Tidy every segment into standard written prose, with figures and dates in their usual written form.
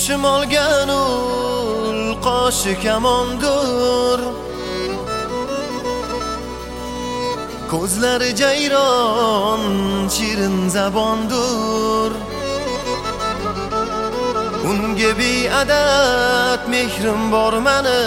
Hushim olgan ul qoshi kamondur, ko'zlari jayron shirin zabondur. Unga beadad mehrim bor mani,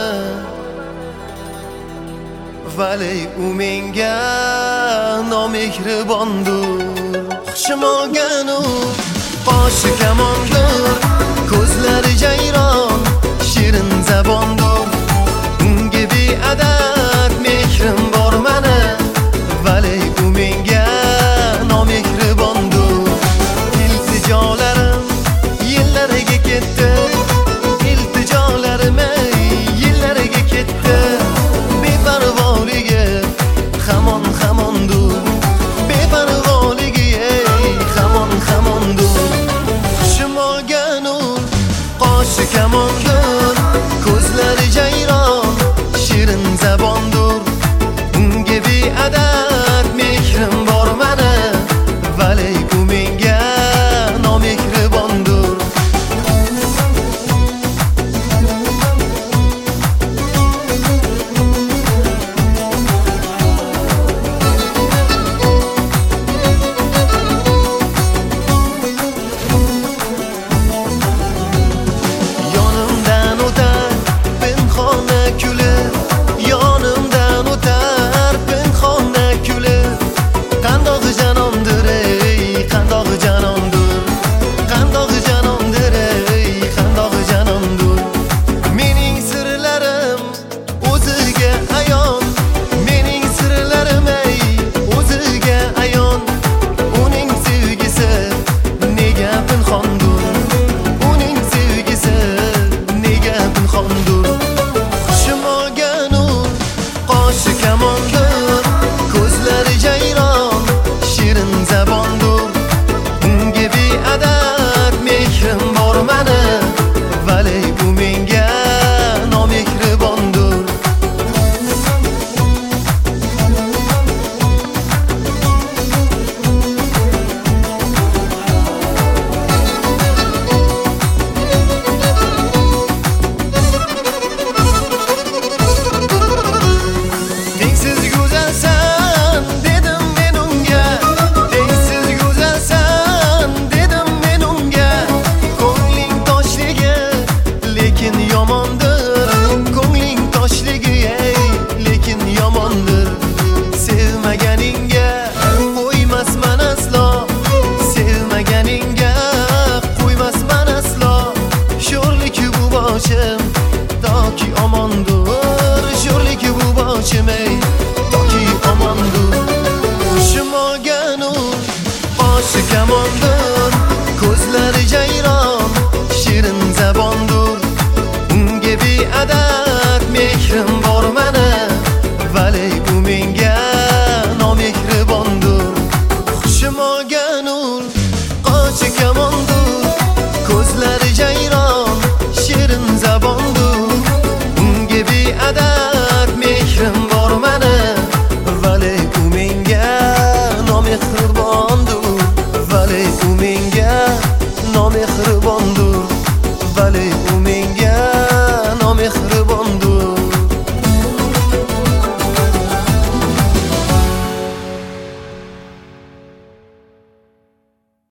vali u menga nomehribondur. Hushim olgan ul qoshi kamondur, ko'zlari jayron shirin zabondur. Unga beadad mehrim bor mani, vali u menga nomehribondur. İlticolarim yillariga ketdi, iltijolarim yillariga ketdi. Beparvoligi hamon hamondur, beparvoligi hamon hamondur. Hushim olgan ul qoshi kamondur, ko'zlari jayron shirin zabondur. Unga beadad mehrim bor mani, vali u menga nomehribondur. Yonimdan o'tar pinhona kulib, yonimdan o'tar pinhona kulib. Qandoq janomdir ey, qandoq janomdir, qandoq janomdir ey, qandoq janomdir. Mening sirlarim o'ziga ayon, mening sirlarim ey o'ziga ayon. Uning sevgisi nega pinhondur, uning sevgisi nega pinhondur. Hushim olgan ul qoshi kamondur, ko'zlari jayron shirin zabondur. Unga beadad mehrim bor mani, vali u menga nomehribondur. Tengsiz go'zalsan dedim men unga, tengsiz go'zalsan dedim men unga. Ko'ngling toshligi lekin yomondir, ko'ngling toshligi ey lekin yomondir. Sevmaganingga qo'ymasman aslo, sevmaganingga qo'ymasman aslo. Sho'rlik bu boshim toki omondur, sho'rlik bu boshim ey toki omondur. Hushim olgan ul qoshi kamondur, ko'zlari jayron shirin zabondur. Unga beadad mehrim bor mani, vali u menga nomehribondur. Hushim olgan ul qoshi kamondur, ko'zlari jayron shirin zabondur. Unga beadad mehrim bor mani, vali u menga nomehribondur, vali u menga nomehribondur, vali u